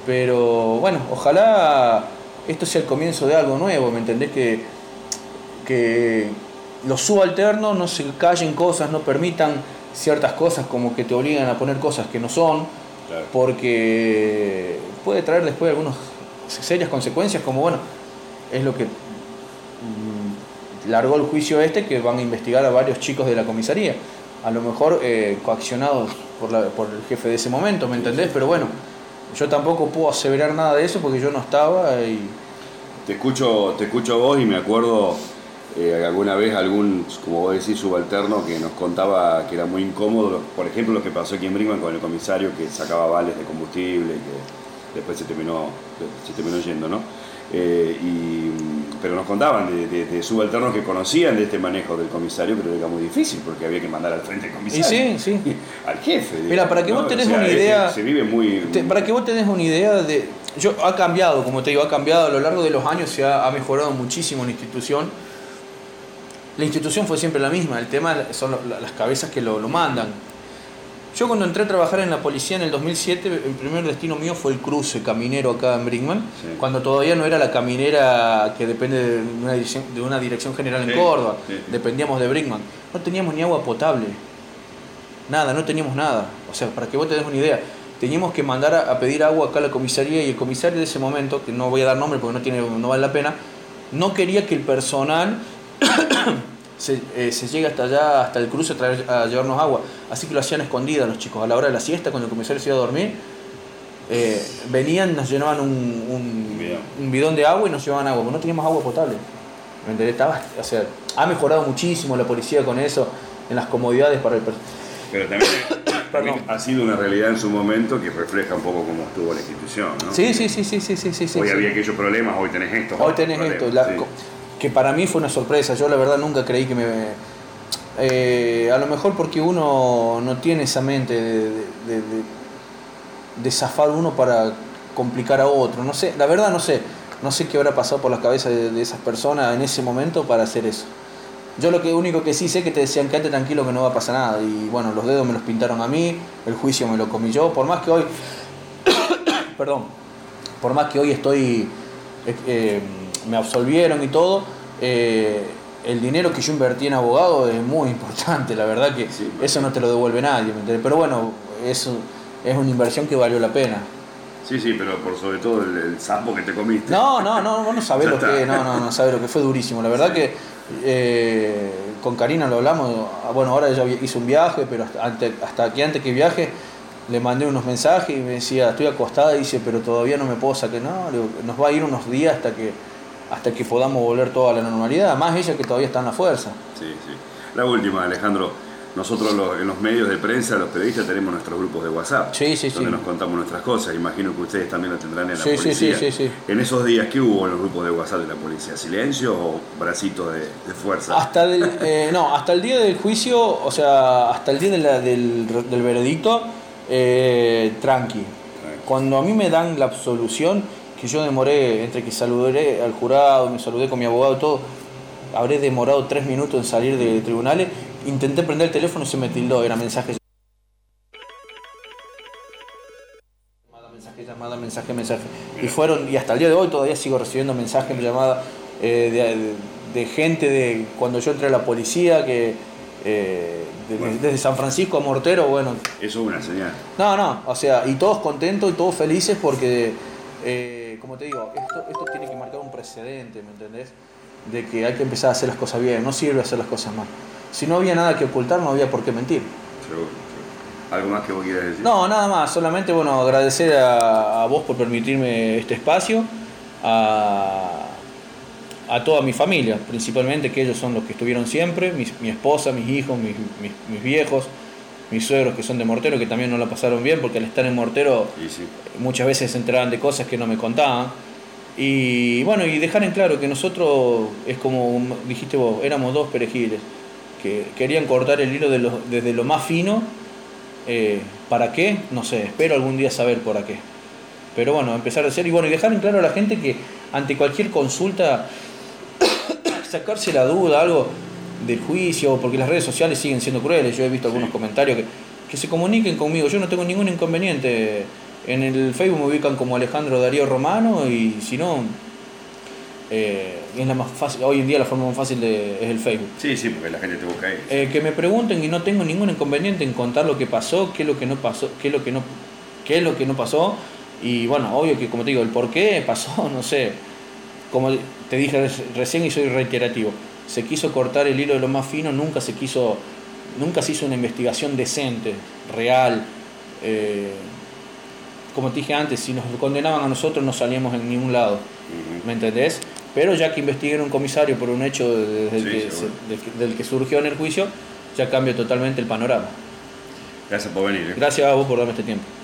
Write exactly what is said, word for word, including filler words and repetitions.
Pero bueno, ojalá esto sea el comienzo de algo nuevo, ¿me entendés? Que, que los subalternos no se callen cosas, no permitan ciertas cosas como que te obligan a poner cosas que no son, claro. Porque puede traer después algunas serias consecuencias, como bueno, es lo que mmm, largó el juicio este, que van a investigar a varios chicos de la comisaría, a lo mejor eh, coaccionados por, la, por el jefe de ese momento, ¿me entendés? Pero bueno, yo tampoco puedo aseverar nada de eso porque yo no estaba y... Te escucho, te escucho a vos y me acuerdo eh, alguna vez algún, como vos decís, subalterno que nos contaba que era muy incómodo, por ejemplo lo que pasó aquí en Brinkman con el comisario que sacaba vales de combustible y que después se terminó, se terminó yendo, ¿no? Eh, y, pero nos contaban de, de, de subalternos que conocían de este manejo del comisario, pero era muy difícil porque había que mandar al frente del comisario. Y sí, sí. Al jefe. Mira, digamos, para que ¿no? vos tenés o sea, una idea... Se vive muy... Te, para que vos tenés una idea de... Yo, ha cambiado, como te digo, ha cambiado a lo largo de los años, se ha, ha mejorado muchísimo la institución. La institución fue siempre la misma, el tema son lo, las cabezas que lo, lo mandan. Yo cuando entré a trabajar en la policía en el dos mil siete, el primer destino mío fue el cruce caminero acá en Brinkman, sí. Cuando todavía no era la caminera que depende de una dirección, de una dirección general en sí, Córdoba, sí, sí. Dependíamos de Brinkman. No teníamos ni agua potable, nada, no teníamos nada. O sea, para que vos te des una idea, teníamos que mandar a, a pedir agua acá a la comisaría y el comisario de ese momento, que no voy a dar nombre porque no, tiene, no vale la pena, no quería que el personal... Se, eh, se llega hasta allá, hasta el cruce a, traer, a llevarnos agua, así que lo hacían escondidas los chicos a la hora de la siesta, cuando el comisario se iba a dormir, eh, venían, nos llenaban un, un, bidón. un bidón de agua y nos llevaban agua, porque no teníamos agua potable. ¿Me entendés? Estaba, o sea, ha mejorado muchísimo la policía con eso, en las comodidades para el personal. Pero también, también ha sido una realidad en su momento que refleja un poco cómo estuvo la institución, ¿no? Sí, sí, sí, sí, sí, sí, sí. Hoy sí, había sí. aquellos problemas, hoy tenés esto. Hoy tenés esto. La, sí. Que para mí fue una sorpresa, yo la verdad nunca creí que me... Eh, a lo mejor porque uno no tiene esa mente de, de, de, de zafar uno para complicar a otro, no sé, la verdad no sé, no sé qué habrá pasado por las cabezas de, de esas personas en ese momento para hacer eso. Yo lo que único que sí sé es que te decían quédate tranquilo que no va a pasar nada, y bueno, los dedos me los pintaron a mí, el juicio me lo comí yo, por más que hoy, perdón, por más que hoy estoy... Eh, me absolvieron y todo, eh, el dinero que yo invertí en abogado es muy importante, la verdad que sí, eso no te lo devuelve nadie, ¿me entiendes? Pero bueno, eso es una inversión que valió la pena. Sí, sí, pero por sobre todo el, el sapo que te comiste. No, no, no, vos no sabés lo que, no, no, no sabés lo que fue durísimo, la verdad sí. que eh, con Karina lo hablamos, bueno, ahora ella hizo un viaje, pero hasta, antes, hasta que antes que viaje le mandé unos mensajes y me decía, estoy acostada, y dice, pero todavía no me puedo sacar, no, digo, nos va a ir unos días hasta que hasta que podamos volver toda a la normalidad, más ella que todavía está en la fuerza. Sí, sí. La última, Alejandro, nosotros los, en los medios de prensa, los periodistas, tenemos nuestros grupos de WhatsApp, sí, sí, donde sí. nos contamos nuestras cosas, imagino que ustedes también lo tendrán en la sí, policía. Sí, sí, sí, sí. En esos días, ¿qué hubo en los grupos de WhatsApp de la policía? ¿Silencio o bracitos de, de fuerza? Hasta el, eh, no, hasta el día del juicio, o sea, hasta el día de la, del, del veredicto, eh, tranqui. Cuando a mí me dan la absolución, que yo demoré, entre que saludé al jurado, me saludé con mi abogado y todo, habré demorado tres minutos en salir de tribunales, intenté prender el teléfono y se me tildó, era mensaje, llamada, mensaje, llamada, mensaje, mensaje. Y fueron, y hasta el día de hoy todavía sigo recibiendo mensajes, llamadas eh, de, de, de gente de cuando yo entré a la policía, que eh, de, bueno, desde San Francisco a Mortero, bueno. Eso es una señal. No, no, o sea, y todos contentos y todos felices porque... Eh, como te digo, esto, esto tiene que marcar un precedente, ¿me entendés? De que hay que empezar a hacer las cosas bien, no sirve hacer las cosas mal. Si no había nada que ocultar, no había por qué mentir. Seguro, seguro. ¿Algo más que vos quieras decir? No, nada más, solamente bueno, agradecer a, a vos por permitirme este espacio, a, a toda mi familia, principalmente, que ellos son los que estuvieron siempre, mi, mi esposa, mis hijos, mis, mis, mis viejos, mis suegros que son de Mortero, que también no la pasaron bien porque al estar en Mortero sí, sí. muchas veces se enteraban de cosas que no me contaban. Y bueno, y dejar en claro que nosotros, es como dijiste vos, éramos dos perejiles que querían cortar el hilo de lo, desde lo más fino. Eh, ¿Para qué? No sé, espero algún día saber por qué. Pero bueno, empezar a hacer y bueno, y dejar en claro a la gente que ante cualquier consulta sacarse la duda, algo del juicio, porque las redes sociales siguen siendo crueles. Yo he visto algunos sí. comentarios que, que se comuniquen conmigo, yo no tengo ningún inconveniente En el Facebook me ubican como Alejandro Darío Romano y si no, eh, es la más fácil, hoy en día la forma más fácil de, es el Facebook. Sí, sí, porque la gente te busca ahí. Eh, que me pregunten y no tengo ningún inconveniente en contar lo que pasó, qué es lo que no pasó, qué es lo que no, qué es lo que no pasó y bueno, obvio que como te digo, el por qué pasó, no sé, como te dije recién y soy reiterativo, se quiso cortar el hilo de lo más fino, nunca se quiso, nunca se hizo una investigación decente, real. Eh, como te dije antes, si nos condenaban a nosotros no salíamos en ningún lado, uh-huh. ¿Me entendés? Pero ya que investiguen un comisario por un hecho desde el sí, que se, de, del que surgió en el juicio, ya cambia totalmente el panorama. Gracias por venir. ¿eh? Gracias a vos por darme este tiempo.